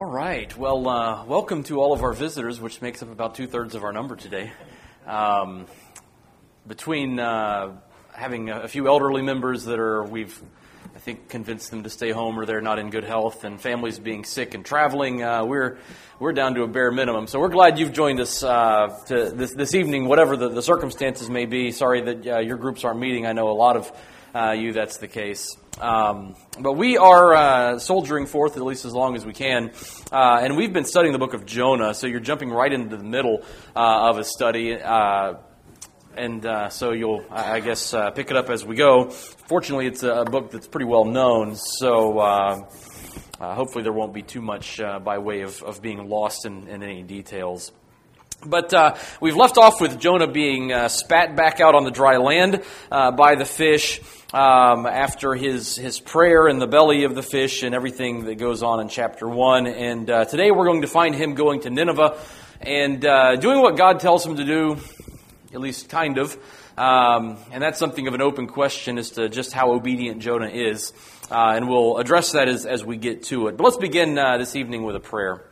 right. Well, welcome to all of our visitors, which makes up about 2/3 of our number today. Between having a few elderly members that we've, I think, convinced them to stay home or they're not in good health, and families being sick and traveling, we're down to a bare minimum. So we're glad you've joined us to this evening, whatever the circumstances may be. Sorry that your groups aren't meeting. I know a lot of you, that's the case. But we are soldiering forth at least as long as we can, and we've been studying the book of Jonah, so you're jumping right into the middle of a study, so you'll, I guess, pick it up as we go. Fortunately, it's a book that's pretty well known, so hopefully there won't be too much by way of being lost in any details. But we've left off with Jonah being spat back out on the dry land by the fish after his prayer in the belly of the fish and everything that goes on in chapter 1. And today we're going to find him going to Nineveh and doing what God tells him to do, at least kind of. And that's something of an open question as to just how obedient Jonah is. And we'll address that as we get to it. But let's begin this evening with a prayer.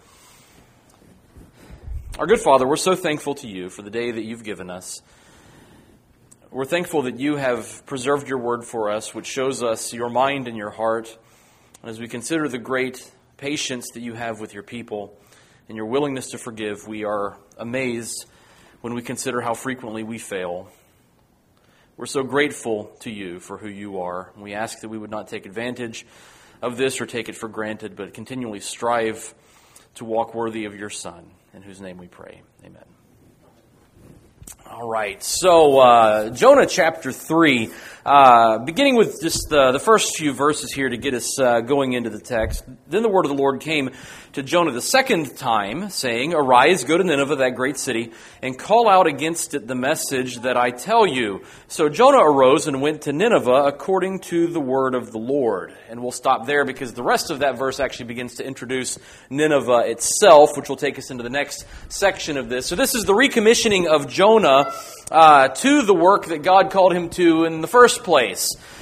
Our good Father, we're so thankful to you for the day that you've given us. We're thankful that you have preserved your word for us, which shows us your mind and your heart. And as we consider the great patience that you have with your people and your willingness to forgive, we are amazed when we consider how frequently we fail. We're so grateful to you for who you are. We ask that we would not take advantage of this or take it for granted, but continually strive to walk worthy of your Son, in whose name we pray. Amen. All right, so Jonah chapter 3, beginning with just the first few verses here to get us going into the text. Then the word of the Lord came to Jonah the second time, saying, "Arise, go to Nineveh, that great city, and call out against it the message that I tell you." So Jonah arose and went to Nineveh according to the word of the Lord. And we'll stop there because the rest of that verse actually begins to introduce Nineveh itself, which will take us into the next section of this. So this is the recommissioning of Jonah to the work that God called him to in the first place.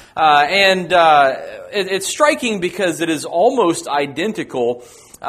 It's striking because it is almost identical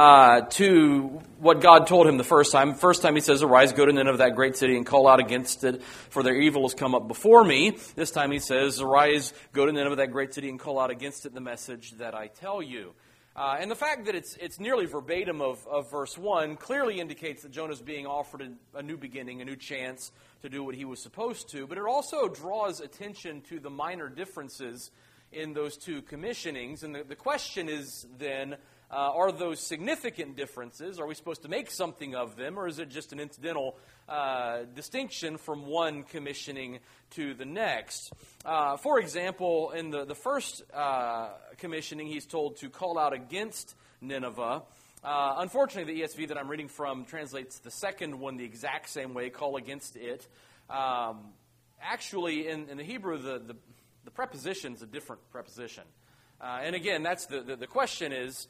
to what God told him the first time. First time he says, "Arise, go to Nineveh, that great city, and call out against it, for their evil has come up before me." This time he says, "Arise, go to Nineveh, that great city, and call out against it the message that I tell you." And the fact that it's nearly verbatim of verse 1 clearly indicates that Jonah's being offered a new beginning, a new chance to do what he was supposed to. But it also draws attention to the minor differences in those two commissionings. And the question is then, are those significant differences? Are we supposed to make something of them? Or is it just an incidental distinction from one commissioning to the next? For example, in the first commissioning, he's told to call out against Nineveh. Unfortunately, the ESV that I'm reading from translates the second one the exact same way, call against it. Actually, in the Hebrew, the preposition's a different preposition. And again, that's the question is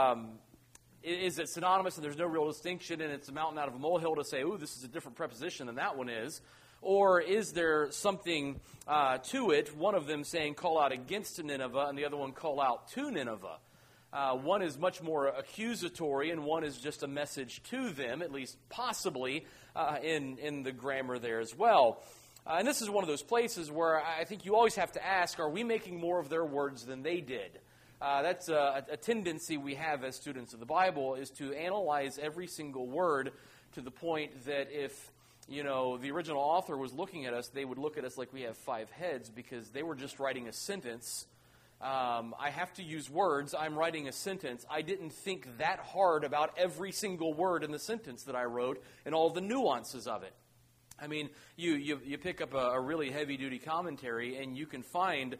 it synonymous and there's no real distinction and it's a mountain out of a molehill to say, ooh, this is a different preposition than that one is? Or is there something to it, one of them saying call out against Nineveh and the other one call out to Nineveh? One is much more accusatory and one is just a message to them, at least possibly in the grammar there as well. And this is one of those places where I think you always have to ask, are we making more of their words than they did? That's a tendency we have as students of the Bible, is to analyze every single word to the point that if, the original author was looking at us, they would look at us like we have 5 heads because they were just writing a sentence. I have to use words. I'm writing a sentence. I didn't think that hard about every single word in the sentence that I wrote and all the nuances of it. I mean, you pick up a really heavy-duty commentary, and you can find,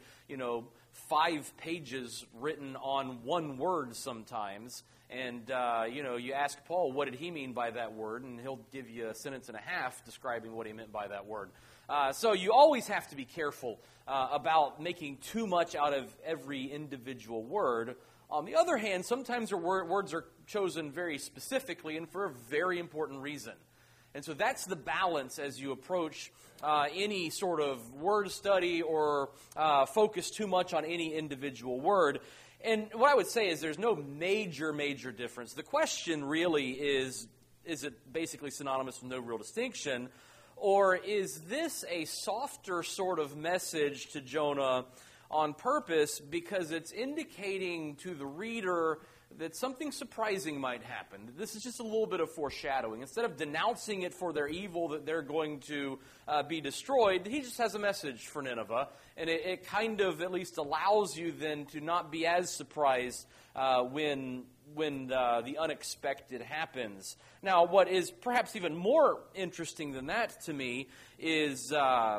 5 pages written on one word sometimes. And, you ask Paul, what did he mean by that word? And he'll give you a sentence and a half describing what he meant by that word. So you always have to be careful about making too much out of every individual word. On the other hand, sometimes words are chosen very specifically and for a very important reason. And so that's the balance as you approach any sort of word study or focus too much on any individual word. And what I would say is there's no major difference. The question really is it basically synonymous with no real distinction? Or is this a softer sort of message to Jonah on purpose because it's indicating to the reader that something surprising might happen? This is just a little bit of foreshadowing. Instead of denouncing it for their evil, that they're going to be destroyed, he just has a message for Nineveh. And it kind of at least allows you then to not be as surprised when the unexpected happens. Now, what is perhaps even more interesting than that to me is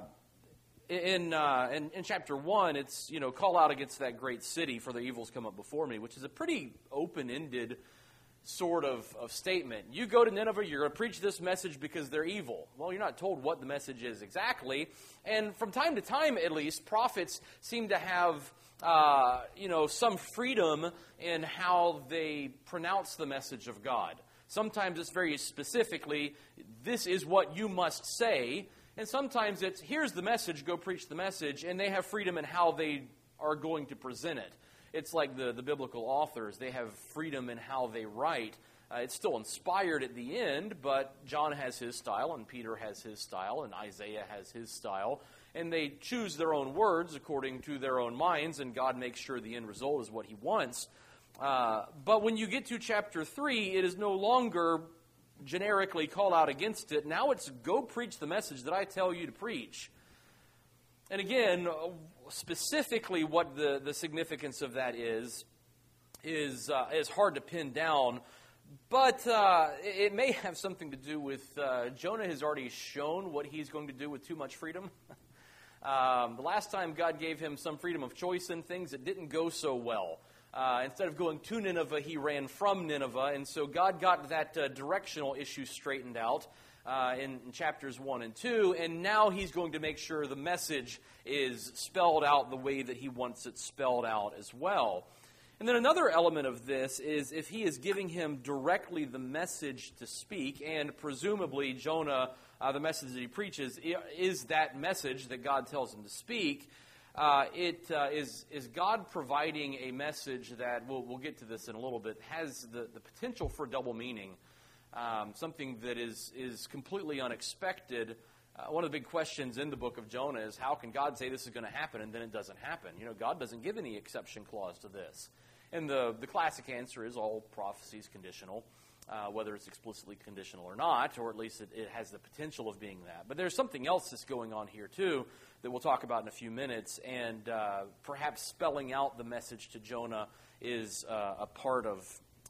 in chapter 1, it's, call out against that great city, for the evils come up before me, which is a pretty open-ended sort of statement. You go to Nineveh, you're going to preach this message because they're evil. Well, you're not told what the message is exactly. And from time to time, at least, prophets seem to have some freedom in how they pronounce the message of God. Sometimes it's very specifically, this is what you must say. And sometimes it's, here's the message, go preach the message. And they have freedom in how they are going to present it. It's like the biblical authors. They have freedom in how they write. It's still inspired at the end, but John has his style, and Peter has his style, and Isaiah has his style. And they choose their own words according to their own minds, and God makes sure the end result is what he wants. But when you get to chapter 3, it is no longer generically call out against it. Now it's go preach the message that I tell you to preach. And again, specifically what the significance of that is hard to pin down. But it may have something to do with Jonah has already shown what he's going to do with too much freedom. The last time God gave him some freedom of choice in things, it didn't go so well. Instead of going to Nineveh, he ran from Nineveh. And so God got that directional issue straightened out in chapters 1 and 2. And now he's going to make sure the message is spelled out the way that he wants it spelled out as well. And then another element of this is if he is giving him directly the message to speak, and presumably Jonah, the message that he preaches, is that message that God tells him to speak. Is God providing a message that, we'll get to this in a little bit, has the potential for double meaning, something that is completely unexpected. One of the big questions in the book of Jonah is, how can God say this is going to happen and then it doesn't happen? God doesn't give any exception clause to this. And the classic answer is all prophecy is conditional, whether it's explicitly conditional or not, or at least it has the potential of being that. But there's something else that's going on here, too, that we'll talk about in a few minutes, and perhaps spelling out the message to Jonah is a part of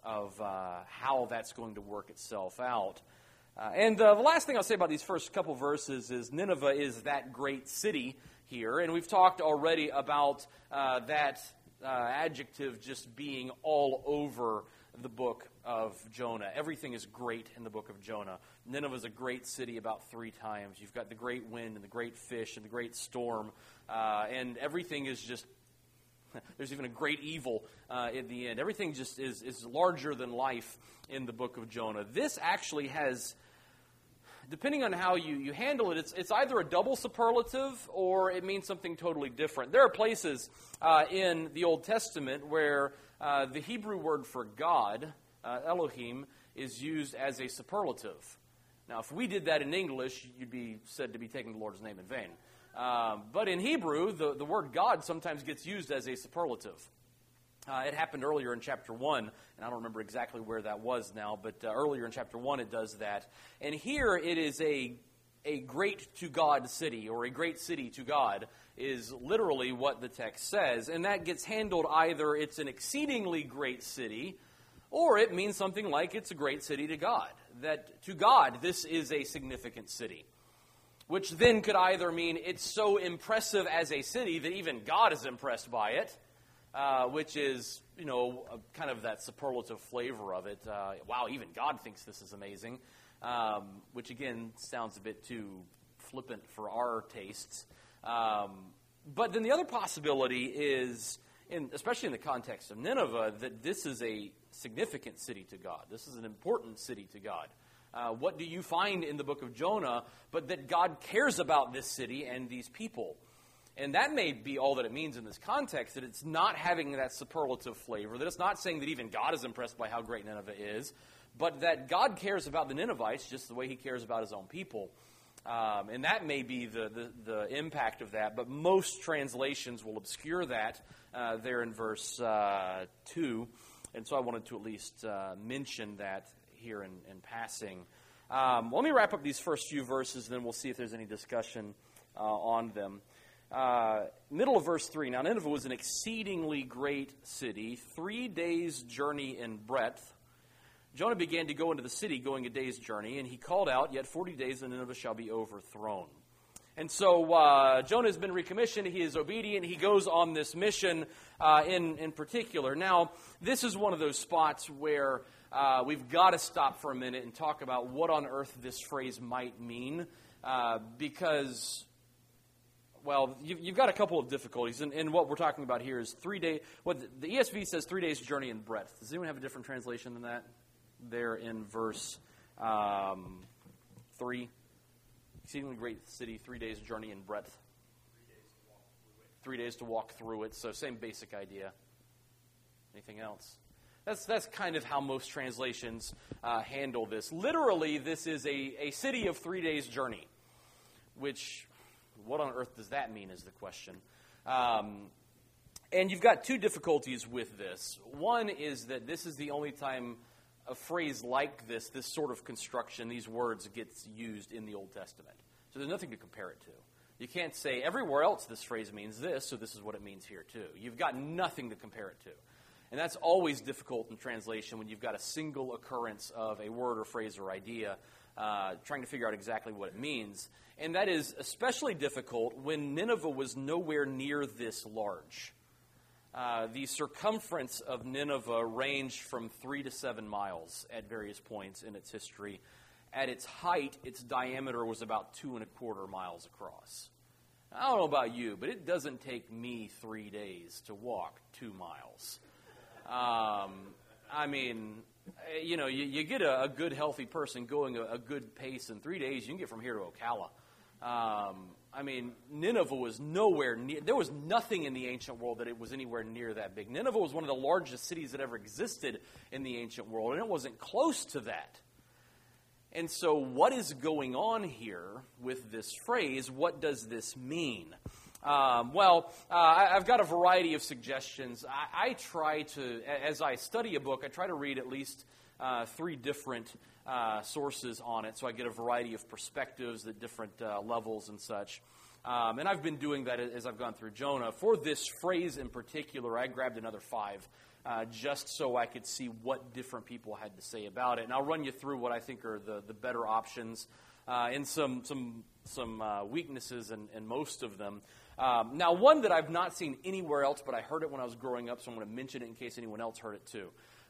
how that's going to work itself out. And the last thing I'll say about these first couple verses is Nineveh is that great city here, and we've talked already about that adjective just being all over the book of Jonah. Everything is great in the book of Jonah. Nineveh is a great city about 3 times. You've got the great wind and the great fish and the great storm, and everything is just, there's even a great evil at the end. Everything just is larger than life in the book of Jonah. This actually has, depending on how you handle it, it's either a double superlative or it means something totally different. There are places in the Old Testament where the Hebrew word for God, Elohim, is used as a superlative. Now, if we did that in English, you'd be said to be taking the Lord's name in vain. But in Hebrew, the word God sometimes gets used as a superlative. It happened earlier in chapter 1, and I don't remember exactly where that was now, but earlier in chapter 1 it does that. And here it is a great to God city, or a great city to God, is literally what the text says. And that gets handled either it's an exceedingly great city, or it means something like it's a great city to God. That to God, this is a significant city. Which then could either mean it's so impressive as a city that even God is impressed by it, which is, kind of that superlative flavor of it. Wow, even God thinks this is amazing, which again sounds a bit too flippant for our tastes. But then the other possibility is, especially in the context of Nineveh, that this is a significant city to God. This is an important city to God. What do you find in the book of Jonah but that God cares about this city and these people? And that may be all that it means in this context, that it's not having that superlative flavor, that it's not saying that even God is impressed by how great Nineveh is, but that God cares about the Ninevites just the way he cares about his own people. And that may be the impact of that, but most translations will obscure that there in verse 2. And so I wanted to at least mention that here in passing. Let me wrap up these first few verses, then we'll see if there's any discussion on them. Middle of verse 3. Now Nineveh was an exceedingly great city, 3 days' journey in breadth. Jonah began to go into the city, going a day's journey, and he called out, "Yet 40 days and Nineveh shall be overthrown." And so Jonah has been recommissioned. He is obedient. He goes on this mission in particular. Now, this is one of those spots where we've got to stop for a minute and talk about what on earth this phrase might mean, because... Well, you've got a couple of difficulties, and what we're talking about here is 3 days. What the ESV says 3 days journey in breadth. Does anyone have a different translation than that? There in verse 3, exceedingly great city, 3 days journey in breadth. 3 days to walk through it. So same basic idea. Anything else? That's kind of how most translations handle this. Literally, this is a city of 3 days journey, which... what on earth does that mean is the question. And you've got two difficulties with this. One is that this is the only time a phrase like this sort of construction, these words, gets used in the Old Testament. So there's nothing to compare it to. You can't say everywhere else this phrase means this, so this is what it means here too. You've got nothing to compare it to. And that's always difficult in translation when you've got a single occurrence of a word or phrase or idea, trying to figure out exactly what it means. And that is especially difficult when Nineveh was nowhere near this large. The circumference of Nineveh ranged from 3 to 7 miles at various points in its history. At its height, its diameter was about 2.25 miles across. I don't know about you, but it doesn't take me 3 days to walk 2 miles. I mean, you know, you get a good, healthy person going a good pace in 3 days, you can get from here to Ocala. I mean, Nineveh was nowhere near, there was nothing in the ancient world that it was anywhere near that big. Nineveh was one of the largest cities that ever existed in the ancient world, and it wasn't close to that. And so what is going on here with this phrase? What does this mean? I've got a variety of suggestions. I try to, as I study a book, I try to read at least 3 different sources on it, so I get a variety of perspectives at different levels and such. And I've been doing that as I've gone through Jonah. For this phrase in particular, I grabbed another 5 just so I could see what different people had to say about it. And I'll run you through what I think are the better options and some weaknesses in most of them. Now, one that I've not seen anywhere else, but I heard it when I was growing up, so I'm going to mention it in case anyone else heard it too,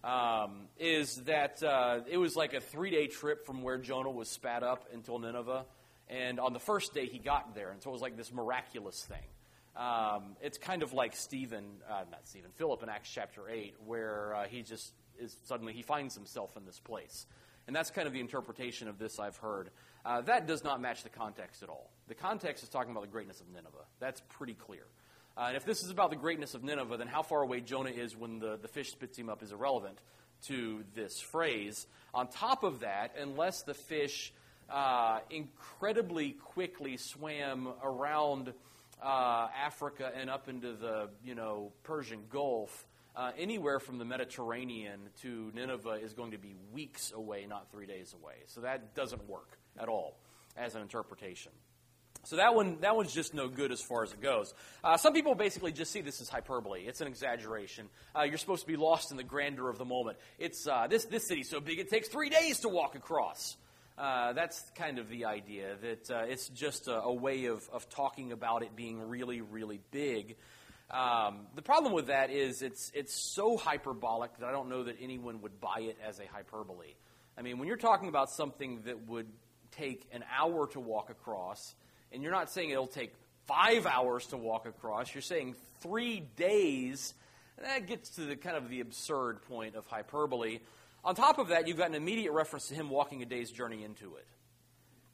is that it was like a 3-day trip from where Jonah was spat up until Nineveh. And on the first day, he got there, and so it was like this miraculous thing. It's kind of like Philip in Acts chapter 8, where he finds himself in this place. And that's kind of the interpretation of this I've heard. That does not match the context at all. The context is talking about the greatness of Nineveh. That's pretty clear. And if this is about the greatness of Nineveh, then how far away Jonah is when the fish spits him up is irrelevant to this phrase. On top of that, unless the fish incredibly quickly swam around Africa and up into the Persian Gulf, anywhere from the Mediterranean to Nineveh is going to be weeks away, not 3 days away. So that doesn't work at all as an interpretation. So that one's just no good as far as it goes. Some people basically just see this as hyperbole. It's an exaggeration. You're supposed to be lost in the grandeur of the moment. It's this city's so big it takes 3 days to walk across. That's kind of the idea, that it's just a way of talking about it being really, really big. The problem with that is it's so hyperbolic that I don't know that anyone would buy it as a hyperbole. I mean, when you're talking about something that would take an hour to walk across, and you're not saying it'll take 5 hours to walk across, you're saying 3 days, and that gets to the kind of the absurd point of hyperbole. On top of that, you've got an immediate reference to him walking a day's journey into it.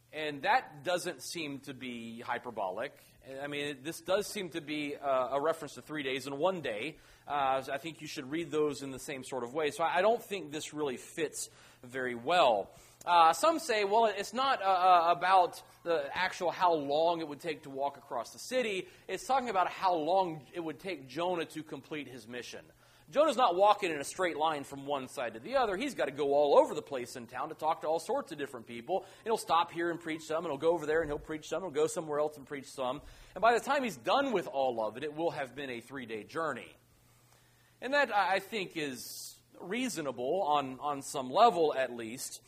And that doesn't seem to be hyperbolic. I mean, this does seem to be a reference to 3 days and 1 day. I think you should read those in the same sort of way. So I don't think this really fits very well. Some say, well, it's not about the actual how long it would take to walk across the city. It's talking about how long it would take Jonah to complete his mission. Jonah's not walking in a straight line from one side to the other. He's got to go all over the place in town to talk to all sorts of different people. And he'll stop here and preach some, and he'll go over there and he'll preach some, and he'll go somewhere else and preach some. And by the time he's done with all of it, it will have been a 3-day journey. And that, I think, is reasonable on some level, at least.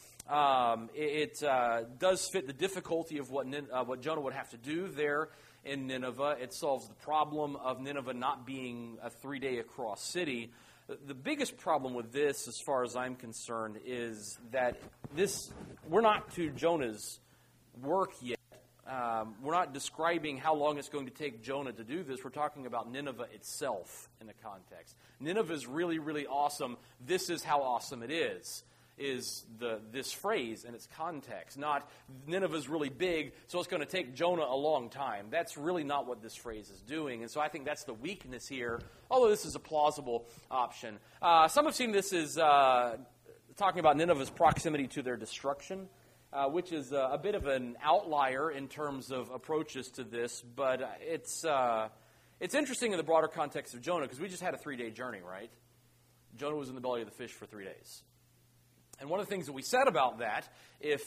It does fit the difficulty of what Jonah would have to do there in Nineveh. It solves the problem of Nineveh not being a 3-day across city. The biggest problem with this, as far as I'm concerned, is that we're not to Jonah's work yet. We're not describing how long it's going to take Jonah to do this. We're talking about Nineveh itself in the context. Nineveh is really, really awesome. This is how awesome it is this phrase in its context. Not Nineveh's really big, so it's going to take Jonah a long time. That's really not what this phrase is doing. And so I think that's the weakness here, although this is a plausible option. Some have seen this as talking about Nineveh's proximity to their destruction, which is a bit of an outlier in terms of approaches to this, but it's interesting in the broader context of Jonah, because we just had a 3-day journey, right? Jonah was in the belly of the fish for 3 days. And one of the things that we said about that, if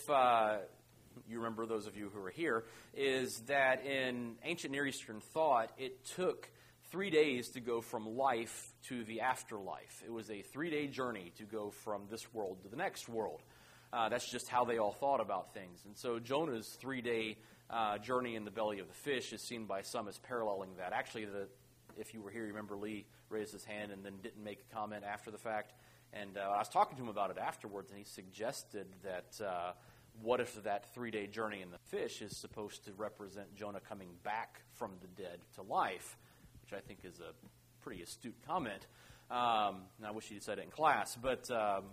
you remember, those of you who are here, is that in ancient Near Eastern thought, it took 3 days to go from life to the afterlife. It was a 3-day journey to go from this world to the next world. That's just how they all thought about things. And so Jonah's 3-day journey in the belly of the fish is seen by some as paralleling that. Actually, if you were here, you remember Lee raised his hand and then didn't make a comment after the fact. And I was talking to him about it afterwards, and he suggested that what if that 3-day journey in the fish is supposed to represent Jonah coming back from the dead to life, which I think is a pretty astute comment. And I wish he'd said it in class. But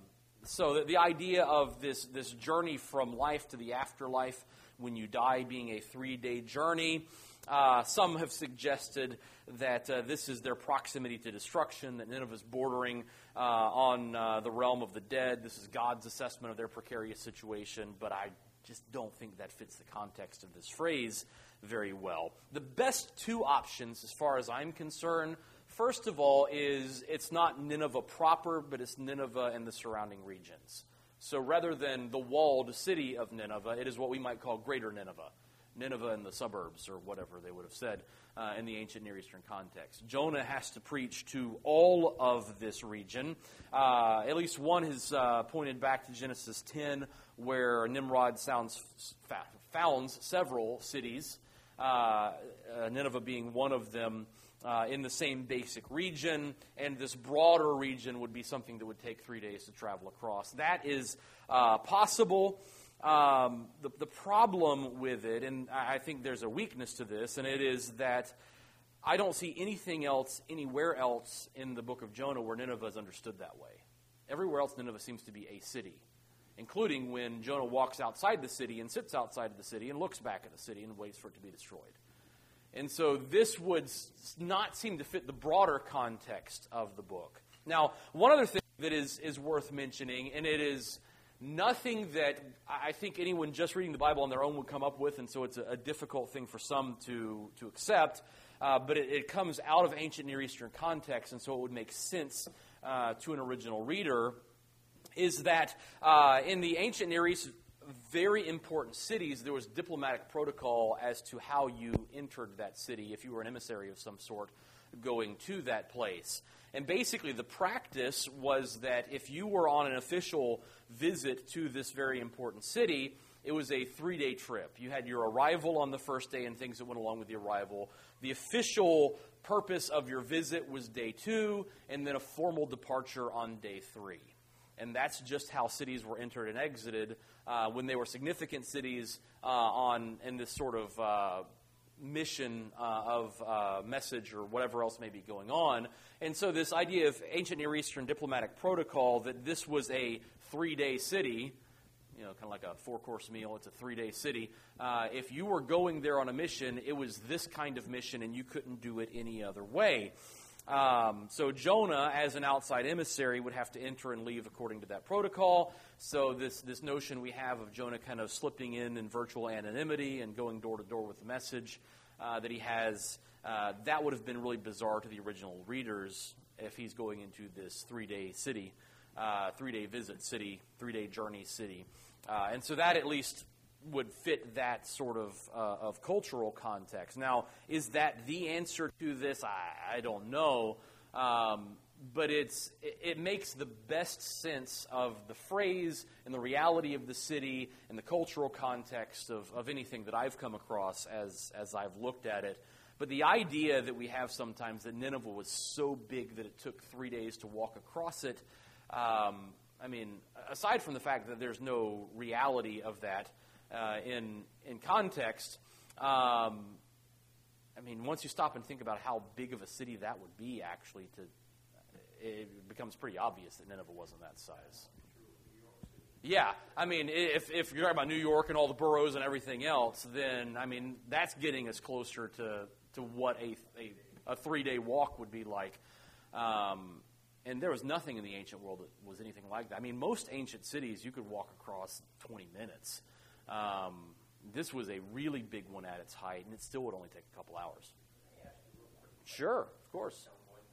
so the idea of this journey from life to the afterlife when you die being a 3-day journey. Some have suggested that this is their proximity to destruction, that Nineveh is bordering on the realm of the dead. This is God's assessment of their precarious situation, but I just don't think that fits the context of this phrase very well. The best two options, as far as I'm concerned, first of all, is it's not Nineveh proper, but it's Nineveh and the surrounding regions. So rather than the walled city of Nineveh, it is what we might call Greater Nineveh. Nineveh and the suburbs, or whatever they would have said in the ancient Near Eastern context. Jonah has to preach to all of this region. At least one has pointed back to Genesis 10, where Nimrod founds several cities, Nineveh being one of them, in the same basic region, and this broader region would be something that would take 3 days to travel across. That is possible. The problem with it, and I think there's a weakness to this, and it is that I don't see anything else, anywhere else in the book of Jonah where Nineveh is understood that way. Everywhere else, Nineveh seems to be a city, including when Jonah walks outside the city and sits outside of the city and looks back at the city and waits for it to be destroyed. And so this would not seem to fit the broader context of the book. Now, one other thing that is worth mentioning, and it is nothing that I think anyone just reading the Bible on their own would come up with, and so it's a difficult thing for some to accept, but it comes out of ancient Near Eastern context, and so it would make sense to an original reader, is that in the ancient Near East, very important cities, there was diplomatic protocol as to how you entered that city if you were an emissary of some sort going to that place. And basically the practice was that if you were on an official visit to this very important city, it was a 3-day trip. You had your arrival on the first day and things that went along with the arrival. The official purpose of your visit was day 2, and then a formal departure on day 3. And that's just how cities were entered and exited when they were significant cities in this sort of mission of message or whatever else may be going on. And so this idea of ancient Near Eastern diplomatic protocol that this was a 3-day city kind of like a 4-course meal. It's a 3-day city. If you were going there on a mission, it was this kind of mission, and you couldn't do it any other way. So Jonah, as an outside emissary, would have to enter and leave according to that protocol. So this notion we have of Jonah kind of slipping in virtual anonymity and going door to door with the message that he has, that would have been really bizarre to the original readers if he's going into this 3-day city, 3-day visit city, 3-day journey city. And so that at least would fit that sort of cultural context. Now, is that the answer to this? I don't know. But it makes the best sense of the phrase and the reality of the city and the cultural context of anything that I've come across as I've looked at it. But the idea that we have sometimes that Nineveh was so big that it took 3 days to walk across it, aside from the fact that there's no reality of that in context, once you stop and think about how big of a city that would be, actually, it becomes pretty obvious that Nineveh wasn't that size. Yeah, if you're talking about New York and all the boroughs and everything else, then, that's getting us closer to what a 3-day walk would be like. And there was nothing in the ancient world that was anything like that. Most ancient cities you could walk across 20 minutes. This was a really big one at its height, and it still would only take a couple hours. Sure, of course.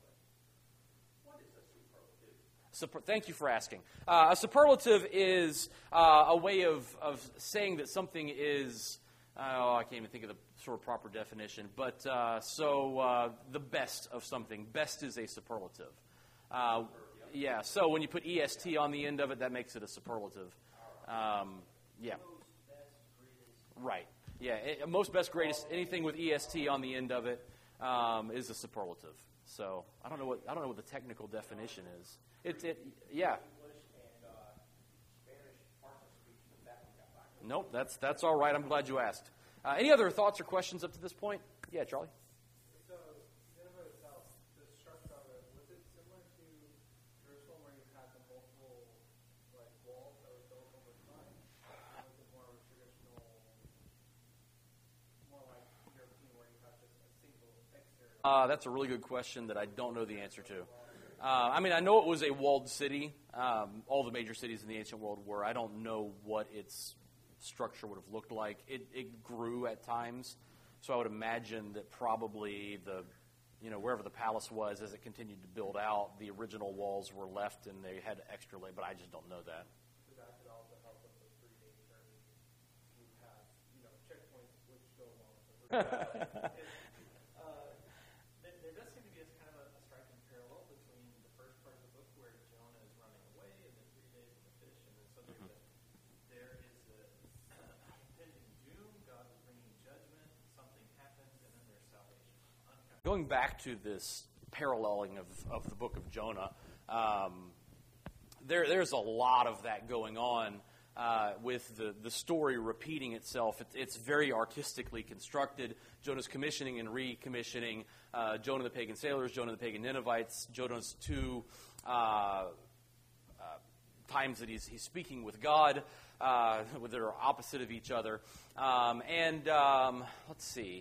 Thank you for asking. A superlative is a way of saying that something is, I can't even think of the sort of proper definition, but the best of something. Best is a superlative. So when you put EST on the end of it, that makes it a superlative. Right. Yeah, most, best, greatest, anything with EST on the end of it is a superlative. So I don't know what the technical definition is. Nope, that's all right. I'm glad you asked. Any other thoughts or questions up to this point? Yeah, Charlie. So Nineveh itself, the structure of it, was it similar to Jerusalem, where you had the multiple walls that were built over time? Or was it more of a traditional, more like European, where you have just a single exterior? That's a really good question that I don't know the answer to. I know it was a walled city. All the major cities in the ancient world were. I don't know what its structure would have looked like. It grew at times, so I would imagine that probably wherever the palace was, as it continued to build out, the original walls were left and they had extra layer, but I just don't know that. So that could also help with the 3-day journey. You have, checkpoints which go along with it. There does seem to be a kind of a striking parallel between the first part of the book where Jonah is running away and the 3 days of the fish, and then so there is a impending doom. God is bringing judgment. Something happens, and then there's salvation. Going back to this paralleling of the book of Jonah, there's a lot of that going on. With the story repeating itself. It's very artistically constructed. Jonah's commissioning and recommissioning Jonah the pagan sailors, Jonah the pagan Ninevites, Jonah's 2 times that he's speaking with God, that are opposite of each other. Let's see.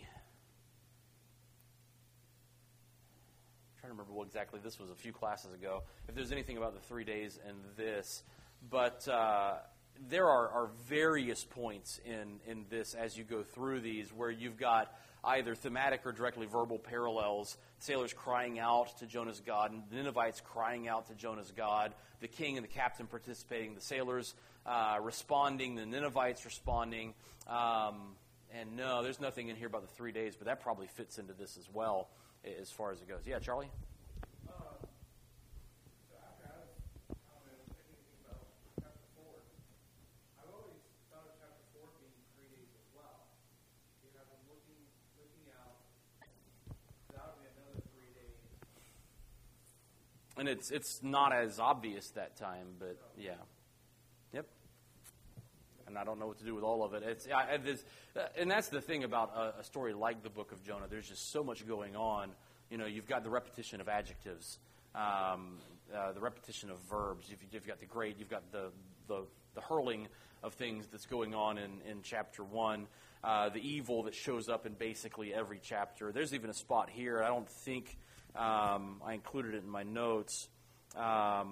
I'm trying to remember what exactly this was a few classes ago, if there's anything about the 3 days and this. But there are various points in this as you go through these where you've got either thematic or directly verbal parallels, sailors crying out to Jonah's God, and the Ninevites crying out to Jonah's God, the king and the captain participating, the sailors responding, the Ninevites responding. And no, there's nothing in here about the 3 days, but that probably fits into this as well as far as it goes. Yeah, Charlie? And it's not as obvious that time, but yeah. Yep. And I don't know what to do with all of it. And that's the thing about a story like the Book of Jonah. There's just so much going on. You've got the repetition of adjectives, the repetition of verbs. You've got the great, you've got the the hurling of things that's going on in chapter 1, the evil that shows up in basically every chapter. There's even a spot here. I don't think I included it in my notes. But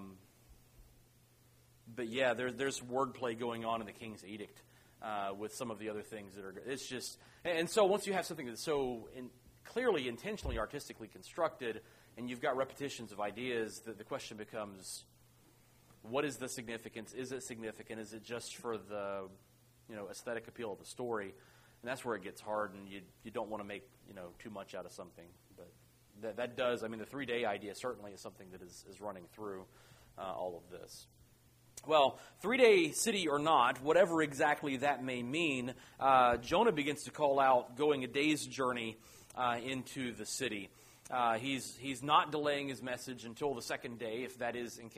yeah, there's wordplay going on in the King's Edict with some of the other things that are. It's just, and so once you have something that's so clearly, intentionally, artistically constructed, and you've got repetitions of ideas, the question becomes, what is the significance? Is it significant? Is it just for the aesthetic appeal of the story? And that's where it gets hard, and you don't want to make too much out of something. But that does. I mean, the 3-day idea certainly is something that is running through all of this. Well, 3-day city or not, whatever exactly that may mean, Jonah begins to call out going a day's journey into the city. He's not delaying his message until the second day, if that is in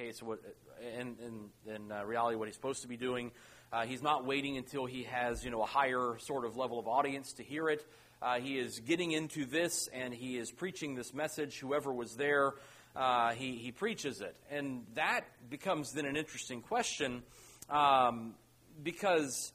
reality what he's supposed to be doing. He's not waiting until he has a higher sort of level of audience to hear it. He is getting into this, and he is preaching this message. Whoever was there, he preaches it. And that becomes then an interesting question because,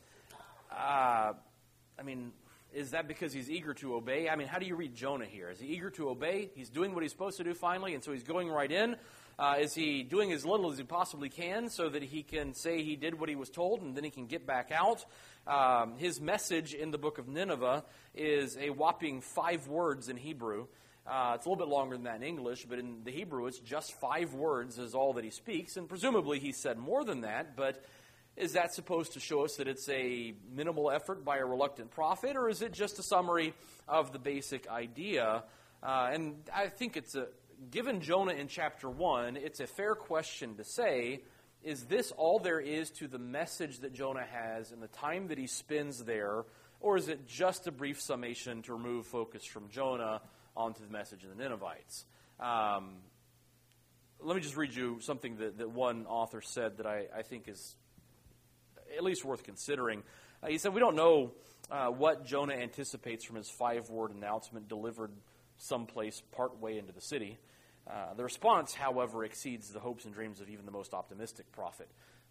is that because he's eager to obey? I mean, how do you read Jonah here? Is he eager to obey? He's doing what he's supposed to do finally, and so he's going right in. Is he doing as little as he possibly can so that he can say he did what he was told and then he can get back out? His message in the book of Nineveh is a whopping 5 words in Hebrew. It's a little bit longer than that in English, but in the Hebrew it's just 5 words is all that he speaks, and presumably he said more than that, but is that supposed to show us that it's a minimal effort by a reluctant prophet, or is it just a summary of the basic idea? And I think given Jonah in chapter 1, it's a fair question to say, is this all there is to the message that Jonah has and the time that he spends there, or is it just a brief summation to remove focus from Jonah onto the message of the Ninevites? Let me just read you something that one author said that I think is at least worth considering. He said, we don't know what Jonah anticipates from his 5-word announcement delivered someplace partway into the city. The response, however, exceeds the hopes and dreams of even the most optimistic prophet.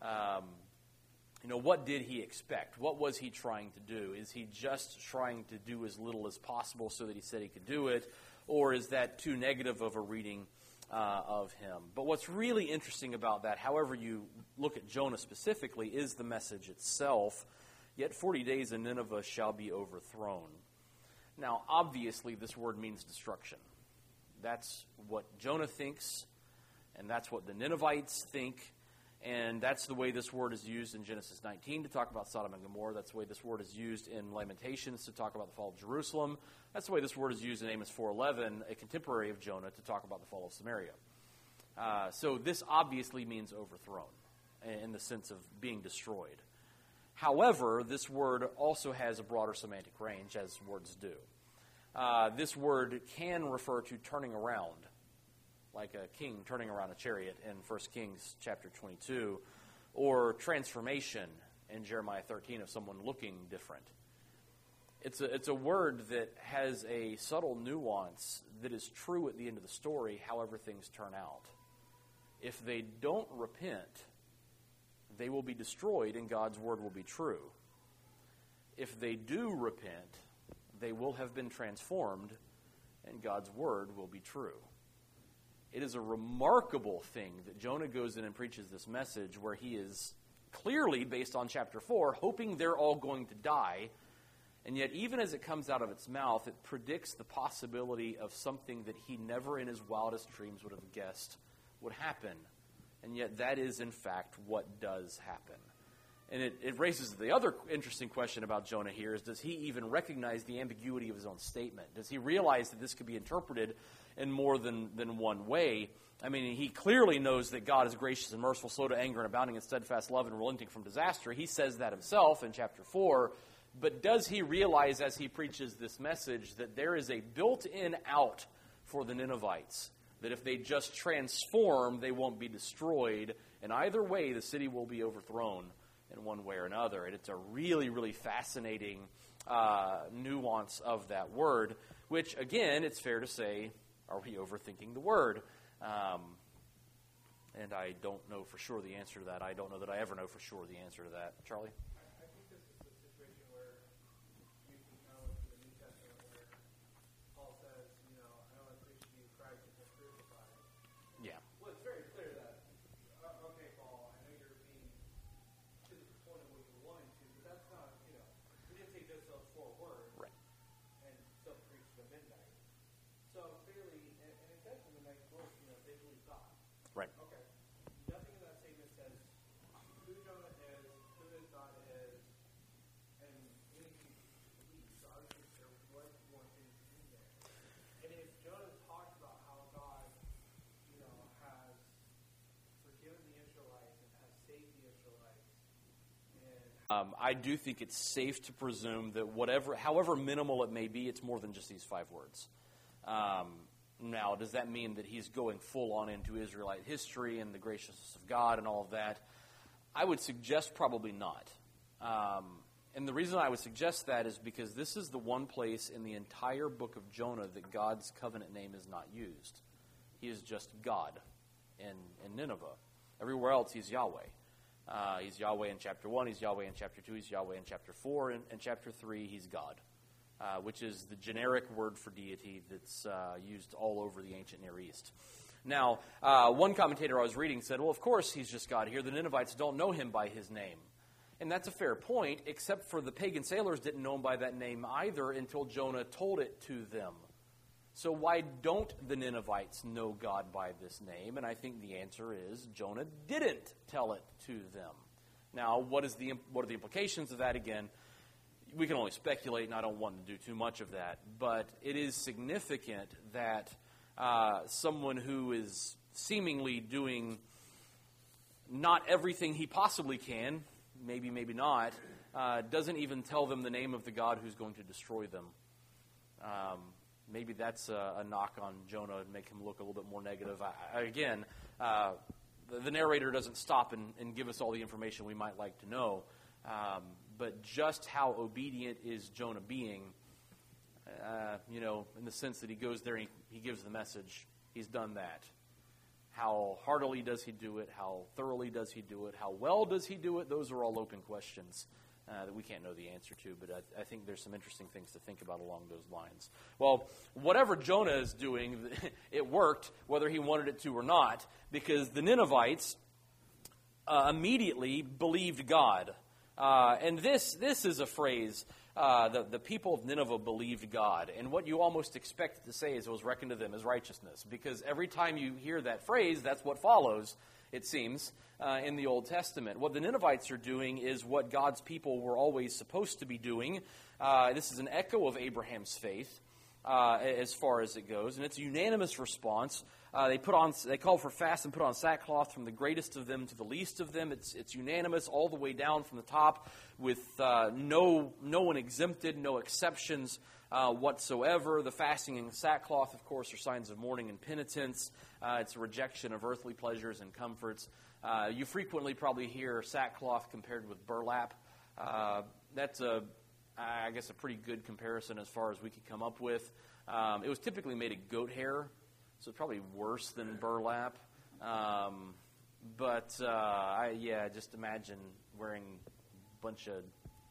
What did he expect? What was he trying to do? Is he just trying to do as little as possible so that he said he could do it? Or is that too negative of a reading of him? But what's really interesting about that, however you look at Jonah specifically, is the message itself. Yet 40 days and Nineveh shall be overthrown. Now, obviously, this word means destruction. That's what Jonah thinks, and that's what the Ninevites think, and that's the way this word is used in Genesis 19 to talk about Sodom and Gomorrah. That's the way this word is used in Lamentations to talk about the fall of Jerusalem. That's the way this word is used in Amos 4:11, a contemporary of Jonah, to talk about the fall of Samaria. So this obviously means overthrown in the sense of being destroyed. However, this word also has a broader semantic range, as words do. This word can refer to turning around, like a king turning around a chariot in 1 Kings chapter 22, or transformation in Jeremiah 13 of someone looking different. It's a word that has a subtle nuance that is true at the end of the story, however things turn out. If they don't repent, they will be destroyed and God's word will be true. If they do repent, they will have been transformed and God's word will be true. It is a remarkable thing that Jonah goes in and preaches this message where he is clearly, based on chapter 4, hoping they're all going to die. And yet, even as it comes out of its mouth, it predicts the possibility of something that he never in his wildest dreams would have guessed would happen. And yet, that is, in fact, what does happen. And it raises the other interesting question about Jonah here is, does he even recognize the ambiguity of his own statement? Does he realize that this could be interpreted in more than one way? I mean, he clearly knows that God is gracious and merciful, slow to anger, and abounding in steadfast love, and relenting from disaster. He says that himself in chapter 4. But does he realize as he preaches this message that there is a built-in out for the Ninevites? That if they just transform, they won't be destroyed. And either way, the city will be overthrown in one way or another. And it's a really, really fascinating nuance of that word, which, again, it's fair to say, are we overthinking the word? And I don't know for sure the answer to that. I don't know that I ever know for sure the answer to that. Charlie? I think this is the situation where you can kind of look to the New Testament where Paul says, I don't preach to you Christ and Him crucified. Yeah. Well, it's very clear that, okay, Paul, I know you're being to the point of what you wanted to, but that's not, he didn't take just those 4 words Right. and still preach to midnight. So clearly, and it says in the next verse, they believe God. Right. Okay. Nothing in that statement says who Jonah is, who his God is, and anything to believe. So obviously there was more things in there. And if Jonah talks about how God, has forgiven the Israelites and has saved the Israelites, and I do think it's safe to presume that however minimal it may be, it's more than just these 5 words. Now, does that mean that he's going full on into Israelite history and the graciousness of God and all of that? I would suggest probably not. And the reason I would suggest that is because this is the one place in the entire book of Jonah that God's covenant name is not used. He is just God in Nineveh. Everywhere else, he's Yahweh. He's Yahweh in chapter 1, he's Yahweh in chapter 2, he's Yahweh in chapter 4, and chapter 3, he's God. Which is the generic word for deity that's used all over the ancient Near East. Now, one commentator I was reading said, well, of course he's just God here. The Ninevites don't know him by his name. And that's a fair point, except for the pagan sailors didn't know him by that name either until Jonah told it to them. So why don't the Ninevites know God by this name? And I think the answer is Jonah didn't tell it to them. Now, what are the implications of that? Again, we can only speculate, and I don't want to do too much of that. But it is significant that someone who is seemingly doing not everything he possibly can, maybe not, doesn't even tell them the name of the God who's going to destroy them. Maybe that's a knock on Jonah and make him look a little bit more negative. The narrator doesn't stop and give us all the information we might like to know. But just how obedient is Jonah being, in the sense that he goes there and he gives the message, he's done that. How heartily does he do it? How thoroughly does he do it? How well does he do it? Those are all open questions that we can't know the answer to, but I think there's some interesting things to think about along those lines. Well, whatever Jonah is doing, it worked, whether he wanted it to or not, because the Ninevites immediately believed God. And this is a phrase, the people of Nineveh believed God. And what you almost expect it to say is it was reckoned to them as righteousness. Because every time you hear that phrase, that's what follows, it seems, in the Old Testament. What the Ninevites are doing is what God's people were always supposed to be doing. This is an echo of Abraham's faith, as far as it goes. And it's a unanimous response. They call for fast and put on sackcloth from the greatest of them to the least of them. It's unanimous all the way down from the top, with no one exempted, no exceptions whatsoever. The fasting and sackcloth, of course, are signs of mourning and penitence. It's a rejection of earthly pleasures and comforts. You frequently probably hear sackcloth compared with burlap. That's I guess a pretty good comparison as far as we could come up with. It was typically made of goat hair, so it's probably worse than burlap. Just imagine wearing a bunch of,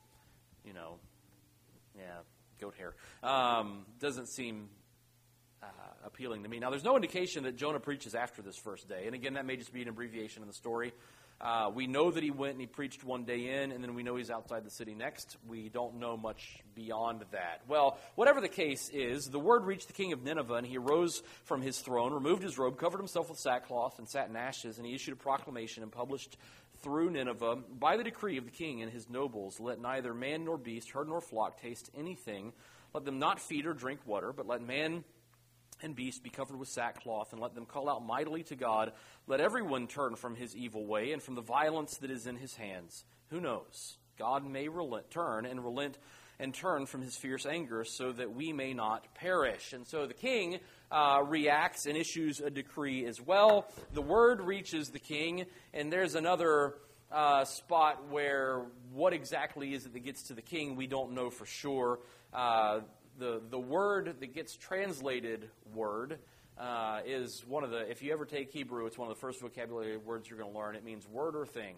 goat hair. Doesn't seem appealing to me. Now, there's no indication that Jonah preaches after this first day. And again, that may just be an abbreviation of the story. We know that he went and he preached one day in, and then we know he's outside the city next. We don't know much beyond that. Well, whatever the case is, the word reached the king of Nineveh, and he arose from his throne, removed his robe, covered himself with sackcloth, and sat in ashes, and he issued a proclamation and published through Nineveh, by the decree of the king and his nobles, let neither man nor beast, herd nor flock taste anything. Let them not feed or drink water, but let man and beast be covered with sackcloth, and let them call out mightily to God. Let everyone turn from his evil way and from the violence that is in his hands. Who knows? God may turn from his fierce anger, so that we may not perish. And so the king reacts and issues a decree as well. The word reaches the king, and there's another spot where what exactly is it that gets to the king, we don't know for sure. The word that gets translated word is one of the, if you ever take Hebrew, it's one of the first vocabulary words you're going to learn. It means word or thing.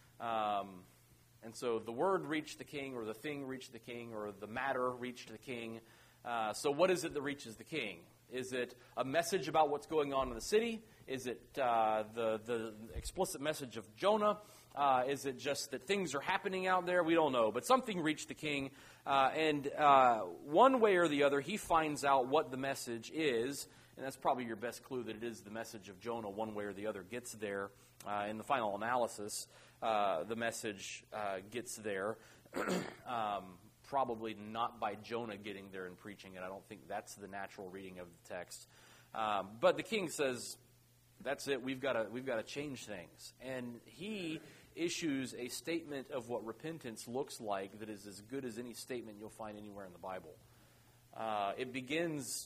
And so the word reached the king, or the thing reached the king, or the matter reached the king. So what is it that reaches the king? Is it a message about what's going on in the city? Is it the explicit message of Jonah? Is it just that things are happening out there? We don't know. But something reached the king. And one way or the other, he finds out what the message is. And that's probably your best clue that it is the message of Jonah. One way or the other gets there. In the final analysis, the message gets there. Probably not by Jonah getting there and preaching it. I don't think that's the natural reading of the text. But the king says, that's it. We've got to change things. And he issues a statement of what repentance looks like that is as good as any statement you'll find anywhere in the Bible. It begins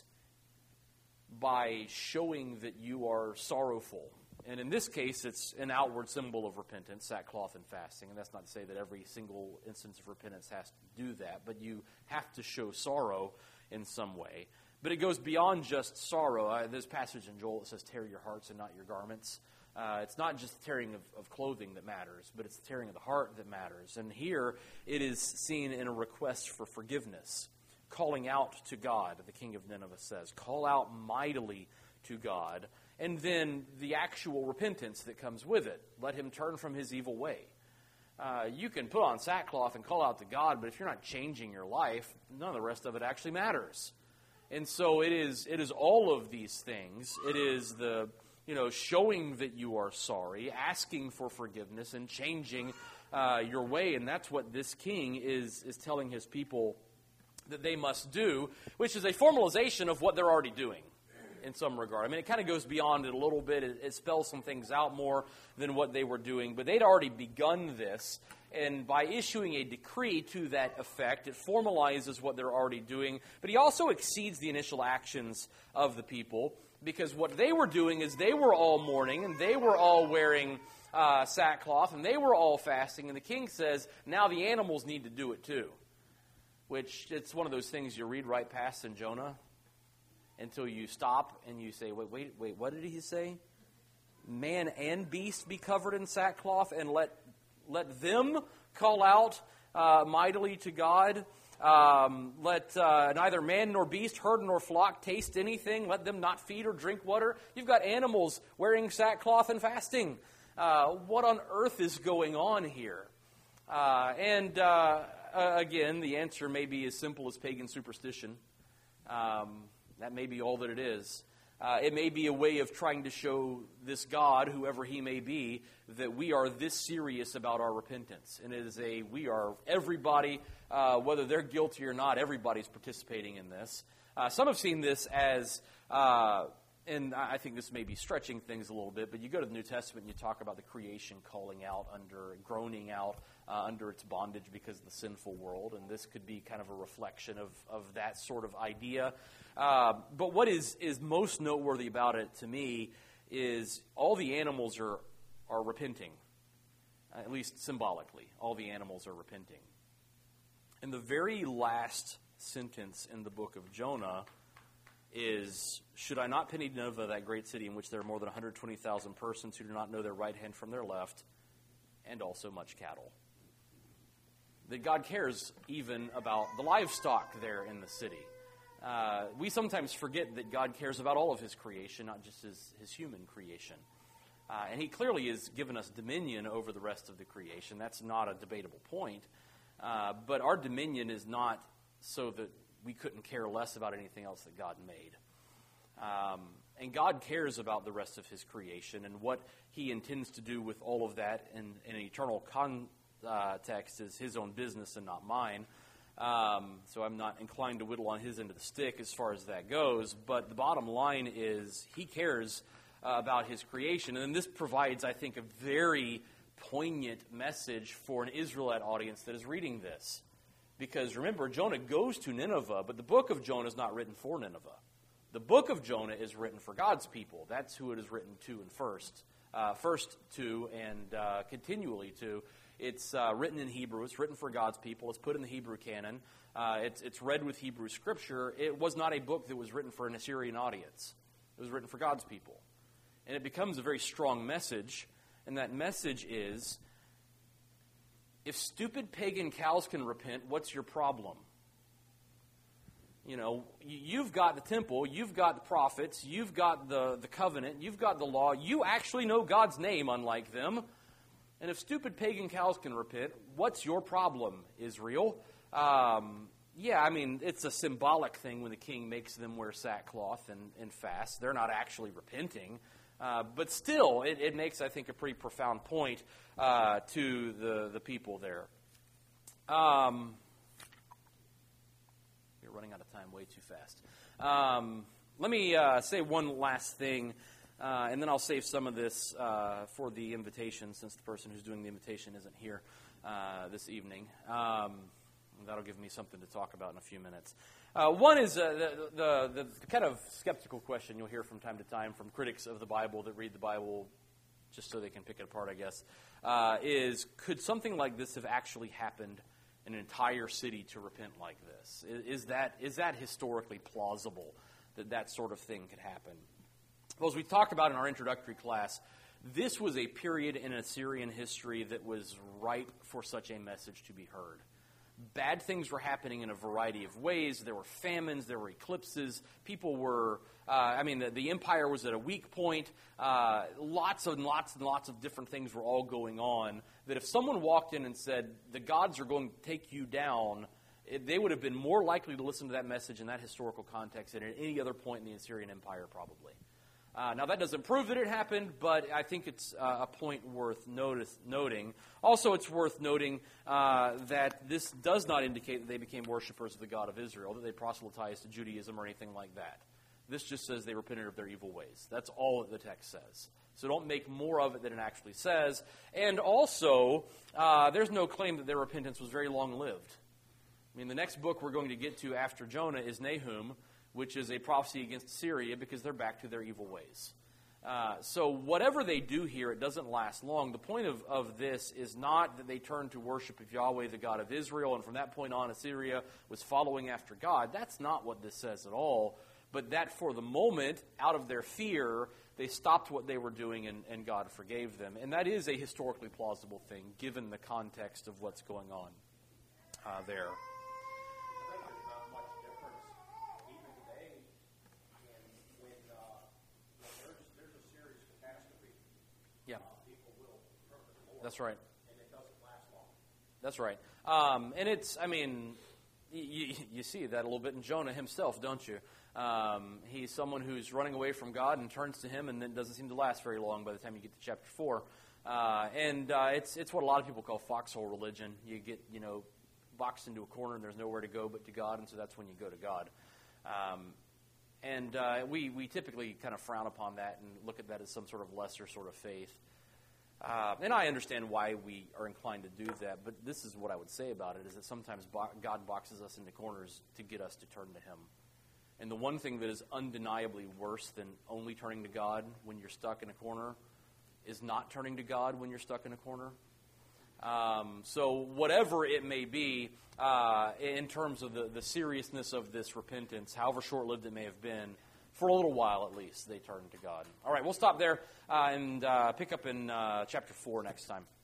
by showing that you are sorrowful. And in this case, it's an outward symbol of repentance, sackcloth and fasting. And that's not to say that every single instance of repentance has to do that, but you have to show sorrow in some way. But it goes beyond just sorrow. There's a passage in Joel that says, tear your hearts and not your garments. It's not just the tearing of clothing that matters, but it's the tearing of the heart that matters. And here it is seen in a request for forgiveness, calling out to God, the king of Nineveh says. Call out mightily to God. And then the actual repentance that comes with it. Let him turn from his evil way. You can put on sackcloth and call out to God, but if you're not changing your life, none of the rest of it actually matters. And so it is all of these things. It is the, showing that you are sorry, asking for forgiveness, and changing your way. And that's what this king is telling his people that they must do, which is a formalization of what they're already doing in some regard. I mean, it kind of goes beyond it a little bit. It spells some things out more than what they were doing. But they'd already begun this. And by issuing a decree to that effect, it formalizes what they're already doing. But he also exceeds the initial actions of the people, because what they were doing is they were all mourning, and they were all wearing sackcloth, and they were all fasting. And the king says, now the animals need to do it too. Which, it's one of those things you read right past in Jonah until you stop and you say, wait, what did he say? Man and beast be covered in sackcloth, and let them call out mightily to God. Let neither man nor beast, herd nor flock taste anything. Let them not feed or drink water. You've got animals wearing sackcloth and fasting. What on earth is going on here? Again, the answer may be as simple as pagan superstition. That may be all that it is. It may be a way of trying to show this God, whoever he may be, that we are this serious about our repentance. And it is everybody, whether they're guilty or not, everybody's participating in this. Some have seen this as, and I think this may be stretching things a little bit, but you go to the New Testament and you talk about the creation calling out groaning out under its bondage because of the sinful world. And this could be kind of a reflection of that sort of idea. But what is most noteworthy about it to me is all the animals are repenting, at least symbolically. All the animals are repenting. And the very last sentence in the book of Jonah is, should I not pity Nineveh, that great city in which there are more than 120,000 persons who do not know their right hand from their left, and also much cattle? That God cares even about the livestock there in the city. We sometimes forget that God cares about all of his creation, not just his human creation. And he clearly has given us dominion over the rest of the creation. That's not a debatable point. But our dominion is not so that we couldn't care less about anything else that God made. And God cares about the rest of his creation, and what he intends to do with all of that in an eternal context is his own business and not mine. So I'm not inclined to whittle on his end of the stick as far as that goes. But the bottom line is he cares about his creation. And this provides, I think, a very poignant message for an Israelite audience that is reading this. Because remember, Jonah goes to Nineveh, but the book of Jonah is not written for Nineveh. The book of Jonah is written for God's people. That's who it is written to and first to and continually to. It's written in Hebrew. It's written for God's people. It's put in the Hebrew canon. It's read with Hebrew scripture. It was not a book that was written for an Assyrian audience. It was written for God's people. And it becomes a very strong message, and that message is, if stupid pagan cows can repent, what's your problem? You know, you've got the temple, you've got the prophets, you've got the covenant, you've got the law. You actually know God's name, unlike them. And if stupid pagan cows can repent, what's your problem, Israel? Yeah, I mean, it's a symbolic thing when the king makes them wear sackcloth and fast. They're not actually repenting. But still, it makes, I think, a pretty profound point to the people there. We're running out of time way too fast. Let me say one last thing, and then I'll save some of this for the invitation, since the person who's doing the invitation isn't here this evening. That'll give me something to talk about in a few minutes. One is the kind of skeptical question you'll hear from time to time from critics of the Bible that read the Bible just so they can pick it apart, I guess, is, could something like this have actually happened in an entire city to repent like this? Is that historically plausible that that sort of thing could happen? Well, as we talked about in our introductory class, this was a period in Assyrian history that was ripe for such a message to be heard. Bad things were happening in a variety of ways. There were famines, there were eclipses. People were, the empire was at a weak point. Lots and lots of different things were all going on. That if someone walked in and said, the gods are going to take you down, they would have been more likely to listen to that message in that historical context than at any other point in the Assyrian Empire, probably. Now, that doesn't prove that it happened, but I think it's a point worth noting. Also, it's worth noting that this does not indicate that they became worshipers of the God of Israel, that they proselytized to Judaism or anything like that. This just says they repented of their evil ways. That's all that the text says. So don't make more of it than it actually says. And also, there's no claim that their repentance was very long-lived. I mean, the next book we're going to get to after Jonah is Nahum, which is a prophecy against Syria because they're back to their evil ways. So whatever they do here, it doesn't last long. The point of this is not that they turned to worship of Yahweh, the God of Israel, and from that point on, Assyria was following after God. That's not what this says at all. But that for the moment, out of their fear, they stopped what they were doing and God forgave them. And that is a historically plausible thing, given the context of what's going on there. That's right. And it doesn't last long. That's right. And it's, I mean, you see that a little bit in Jonah himself, don't you? He's someone who's running away from God and turns to him, and then doesn't seem to last very long by the time you get to chapter 4. It's what a lot of people call foxhole religion. You get, boxed into a corner and there's nowhere to go but to God, and so that's when you go to God. We typically kind of frown upon that and look at that as some sort of lesser sort of faith. And I understand why we are inclined to do that, but this is what I would say about it, is that sometimes God boxes us into corners to get us to turn to Him. And the one thing that is undeniably worse than only turning to God when you're stuck in a corner is not turning to God when you're stuck in a corner. So whatever it may be, in terms of the seriousness of this repentance, however short-lived it may have been, for a little while at least, they turned to God. All right, we'll stop there and pick up in chapter 4 next time.